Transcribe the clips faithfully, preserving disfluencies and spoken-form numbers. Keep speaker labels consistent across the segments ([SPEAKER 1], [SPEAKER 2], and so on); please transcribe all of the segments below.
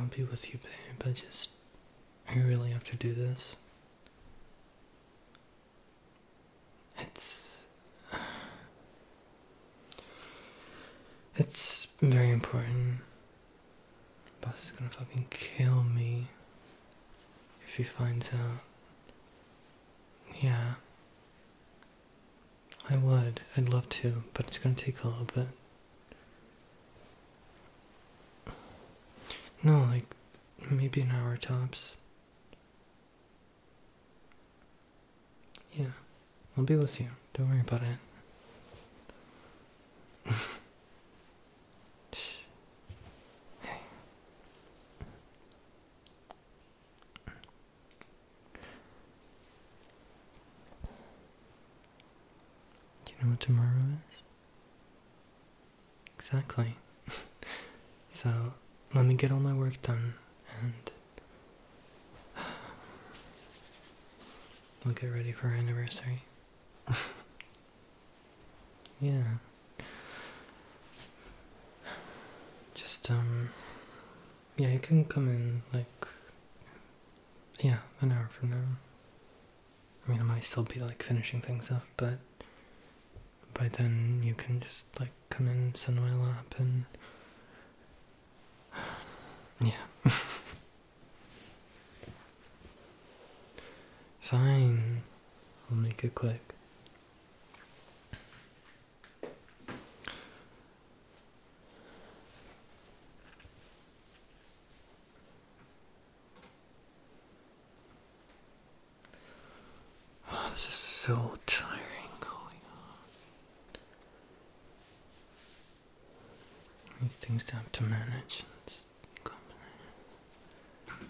[SPEAKER 1] I'll be with you, babe. I just, I really have to do this. It's, it's very important. Boss is gonna fucking kill me if he finds out. Yeah. I would. I'd love to, but it's gonna take a little bit. No, like, maybe an hour tops. Yeah. I'll be with you. Don't worry about it. Hey. Do you know what tomorrow is? Exactly. So, let me get all my work done, and we'll get ready for our anniversary. Yeah. Just, um, yeah, you can come in, like, yeah, an hour from now. I mean, I might still be, like, finishing things up, but by then you can just, like, come in, sit in my lap, and yeah. Fine. I'll make it quick. Oh, this is so tiring. Holy God. These things to have to manage. It's complicated.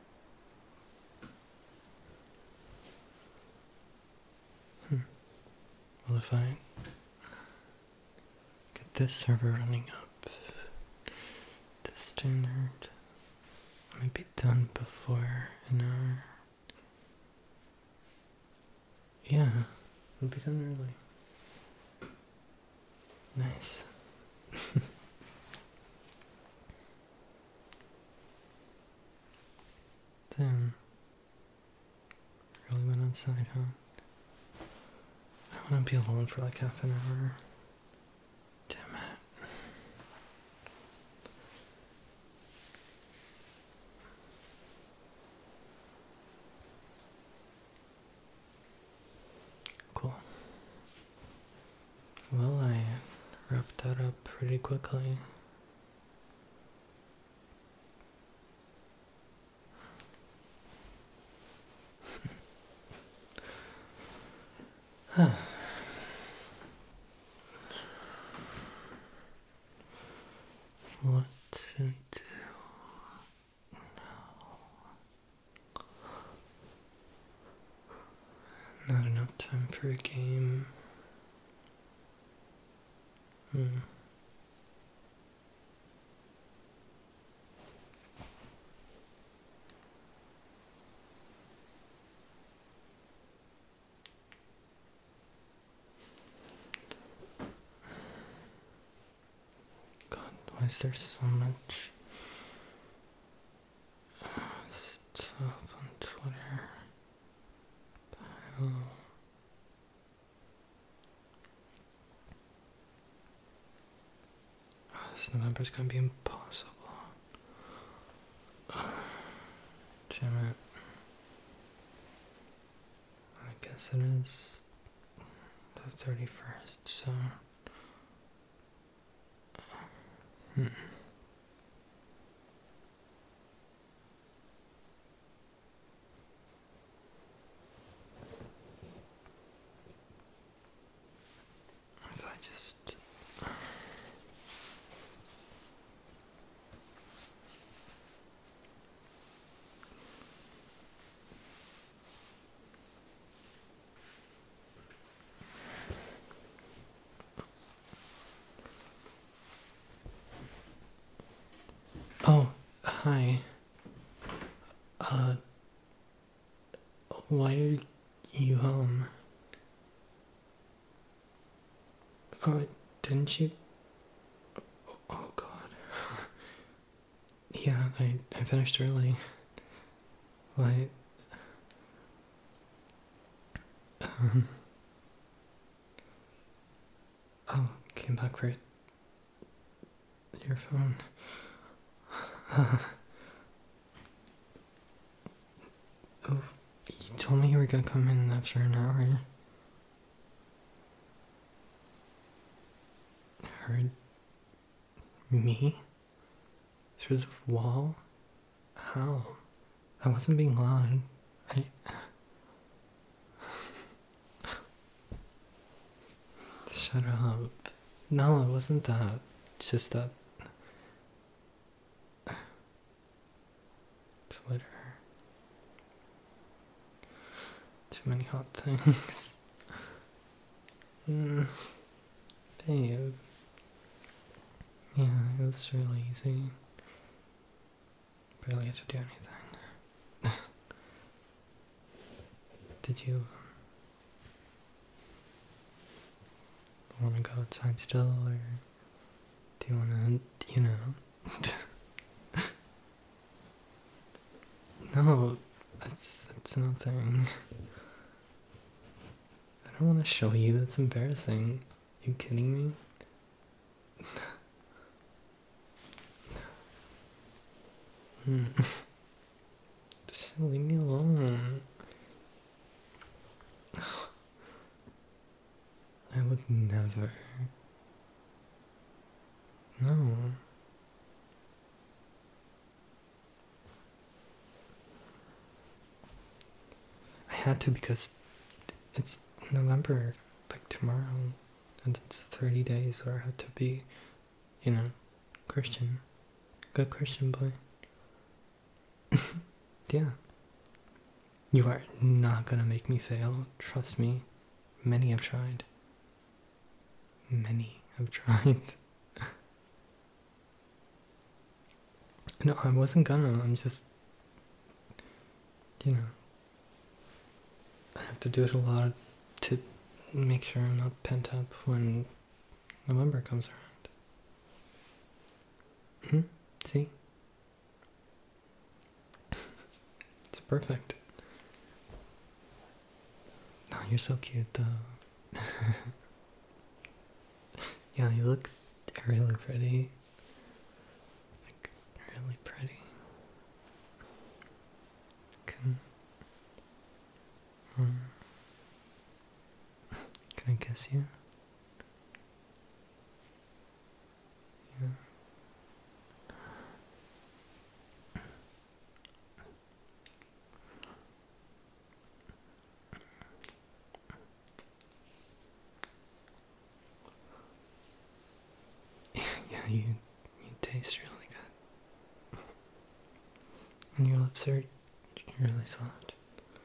[SPEAKER 1] Hmm. Well, if I get this server running up to standard, I might be done before an hour. Yeah, we'll be done early. Nice. Damn. Really went outside, huh? I want to be alone for like half an hour. Damn it. Cool. Well, I wrapped that up pretty quickly. Huh. What to do now? Not enough time for a game. Hmm. God, why is there so much uh, stuff on Twitter? Oh. This November's gonna be impossible. Damn it. I guess it is the thirty-first, so. Hmm. If I just. Oh, hi. Uh, why are you home? Oh, didn't you? Oh, God. Yeah, I, I finished early. Well, I, um, oh, came back for your phone. Uh, oh, you told me you were gonna come in after an hour. Heard me? Through the wall? How? I wasn't being loud. I... Shut up. No, it wasn't that. It's just that... Twitter. Too many hot things. Mm, babe. Yeah, it was really easy. Barely had to do anything. Did you want to go outside still, or do you want to, you know? No, that's, that's nothing. I don't want to show you, that's embarrassing. You kidding me? Hmm. Just leave me alone. I would never. No. I had to because it's November, like tomorrow, and it's thirty days where I had to be, you know, Christian. Good Christian boy. Yeah. You are not gonna make me fail. Trust me. Many have tried. Many have tried. No, I wasn't gonna. I'm just, you know, I have to do it a lot to make sure I'm not pent up when November comes around. Hmm? See? It's perfect. Oh, you're so cute though. Yeah, you look really pretty. Like, really pretty. Can, um, can I kiss you? Yeah. Yeah, you, you taste really good. And your lips are really soft.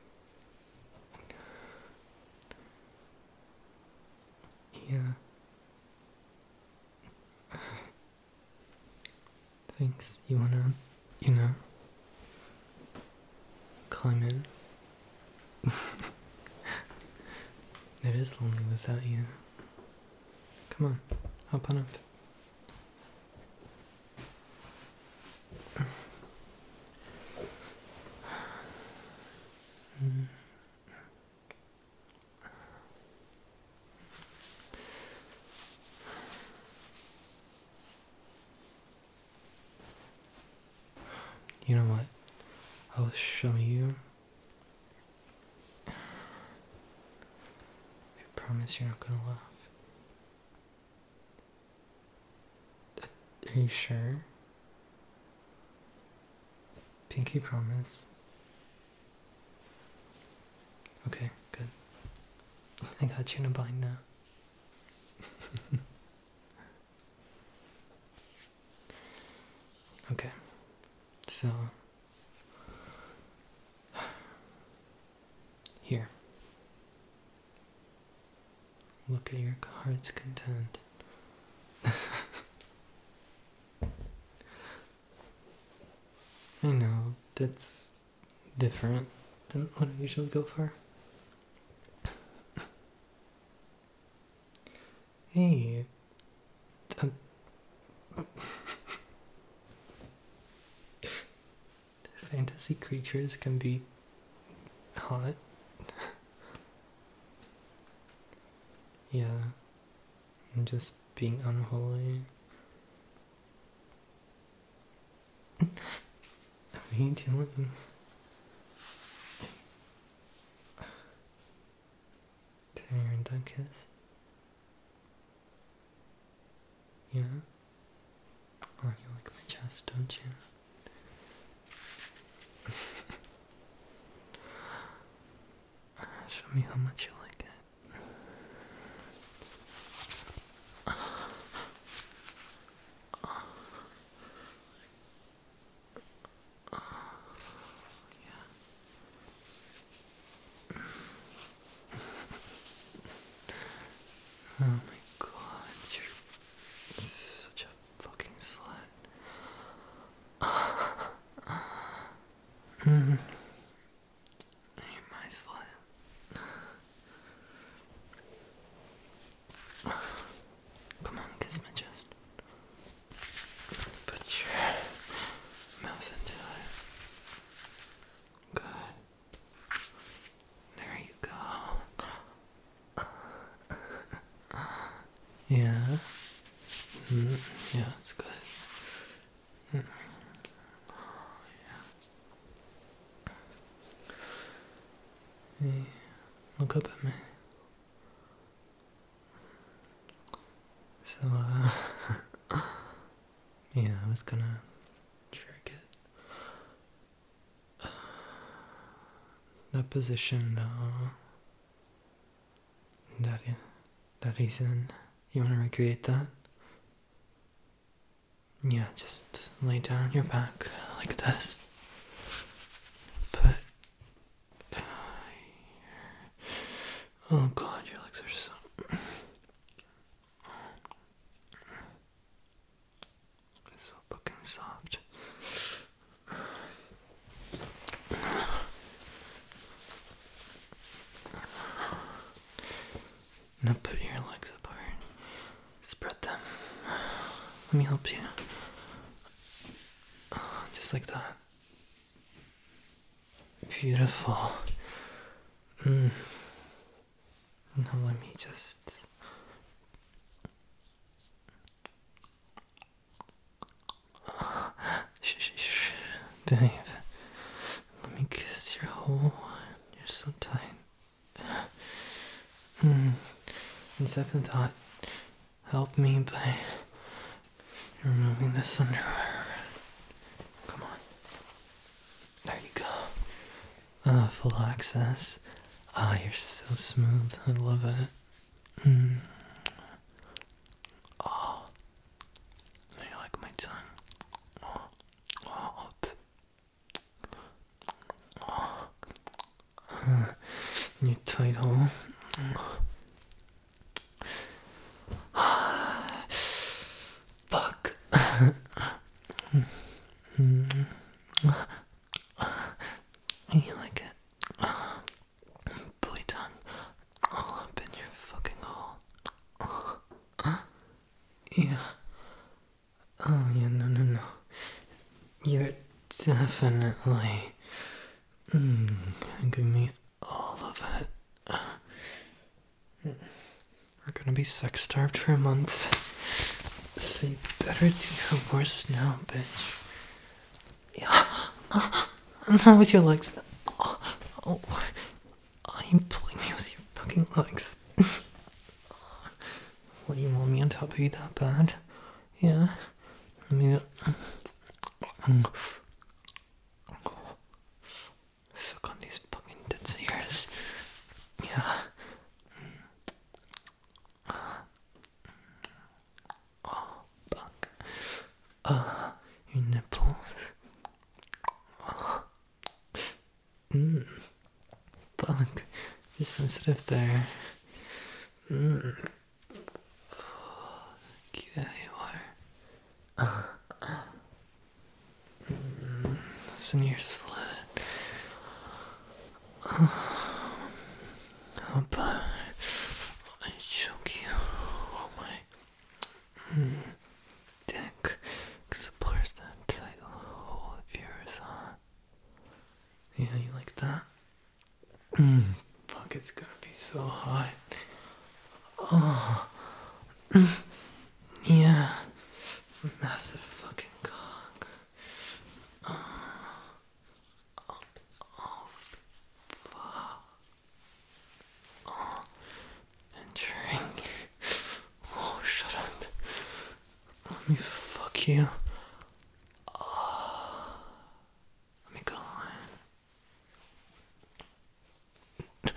[SPEAKER 1] Yeah. Thanks. You wanna, you know, climb in? It is lonely without you. Come on, hop on up. Mm. You know what? I'll show you. I promise you're not gonna laugh. Are you sure? Pinky promise. Okay, good. I got you in a bind now. Okay, so here. Look at your heart's content. I know, that's different than what I usually go for. Hey. Um, fantasy creatures can be hot. Yeah. I'm just being unholy. What are you doing? Tired that kiss? Yeah? Oh, you like my chest, don't you? Show me how much you like it. Oh my god, you're such a fucking slut. Mm. You're my slut. Come on, kiss my chest. Put your mouth into it. Good. There you go. Yeah. Mm, yeah, it's good. Mm. Oh, yeah. Hey, look up at me. So, uh, yeah, I was gonna trick it. That position, though, that, that he's in, you wanna recreate that? Yeah, just lay down on your back like this. Put. Oh god, your legs are so. So fucking soft. Now put your legs apart. Spread them. Let me help you. Just like that. Beautiful. Mm. Now let me just. Shh, shh, shh. Babe. Let me kiss your hole. You're so tight. Mm. And second thought, help me by removing this underwear. Come on. There you go. Ah, full access. Ah, you're so smooth. I love it. Mm. Oh. You like my tongue? Oh. Oh. Oh. Uh, your tight hole. Fuck. Mm. You like it? Boy tongue all up in your fucking hole. Yeah. Oh yeah, no, no, no. You're definitely mm, give me all of it. We're gonna be sex starved for a month. So you better do your worst now, bitch. Yeah. Not with your legs. Oh, oh. Oh, you pulling me with your fucking legs. What, you want me on top of you that bad? Yeah. I mean, um, suck on these fucking tits of yours. Yeah. Oh, fuck. Uh, your nipples. Oh. Mmm. Fuck. You're sensitive there. Mmm. Yeah, you are. Uh. Mm. Listen to your slit. Uh. How about I choke you? Oh my. Mm. Dick explores that tight hole of yours, huh? Yeah, you like that? Mm, fuck, it's gonna be so hot. Oh, mm, yeah. Massive fucking cock. Oh, fuck. Oh, entering. Oh, shut up. Let me fuck you. Oh, let me go on.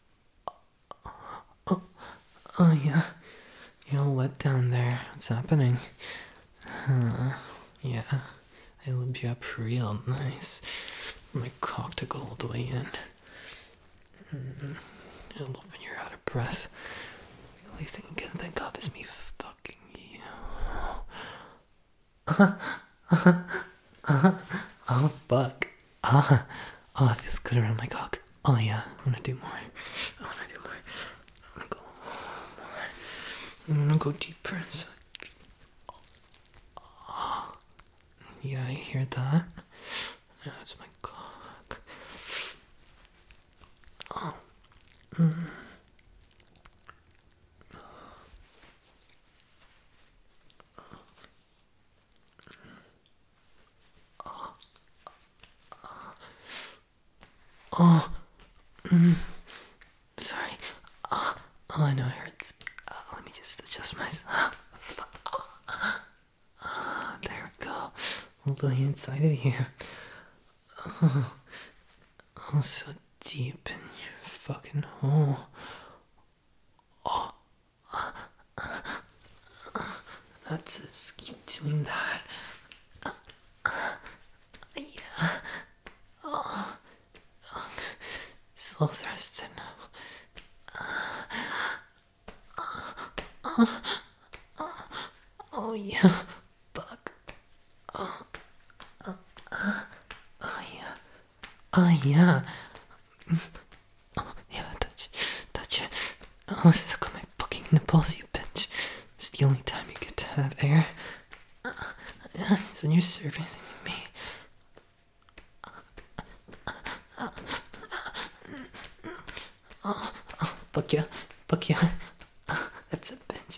[SPEAKER 1] Oh, oh yeah. You're all wet down there. What's happening? Huh. Yeah. I limbed you up real nice. My cock to go all the way in. Mm. I love when you're out of breath. The only thing I can think of is me fucking you. Oh, fuck. Ah. Oh, it feels good around my cock. Oh, yeah. I wanna do more. I wanna do more. I wanna go more. I wanna go deeper inside. Oh. Yeah, I hear that. Yeah, that's my cock. Oh. Mm. Oh, mm, sorry. Oh, oh, I know it hurts. Uh, let me just adjust myself. Oh, there we go. All the way inside of you. Oh, oh, so deep in your fucking hole. Oh, that's it. Just keep doing that. Yeah. Oh, slow thrusts in now. Oh yeah, fuck. Oh, oh, oh yeah. Oh yeah. Oh yeah, touch, touch it. Oh, suck on my fucking nipples, you bitch. It's the only time you get to have air. It's when you're serving me. Oh, oh, fuck yeah, fuck yeah. That's it, bitch.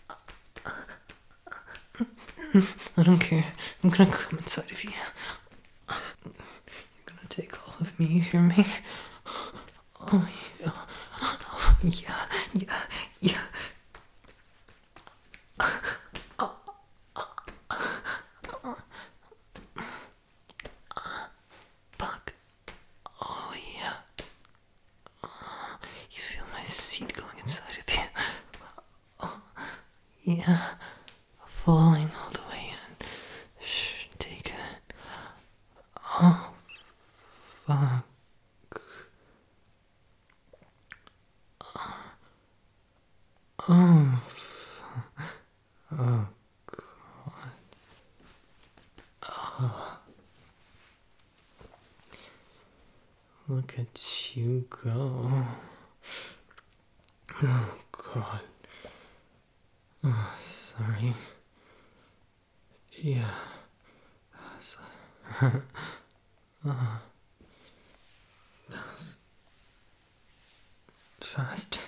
[SPEAKER 1] I don't care. I'm gonna come inside of you. You're gonna take all of me, you hear me? Oh yeah. Oh, yeah, yeah, yeah. Fuck. Oh yeah. You feel my seed going inside of you. Oh, yeah. Flowing all the way in. Shh, take it. Oh, fuck. Oh, oh, God. Oh. Look at you go. Oh, God. Oh, sorry. Yeah. So- oh. That was fast.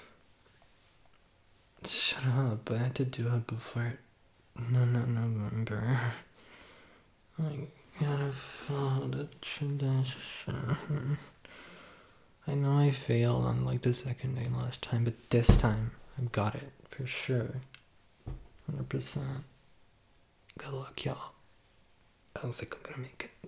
[SPEAKER 1] Shut up, I had to do it before. No, no, November. I gotta follow the tradition. I know I failed on like the second day last time, but this time I got it for sure. one hundred percent. Good luck, y'all. I don't think I'm gonna make it.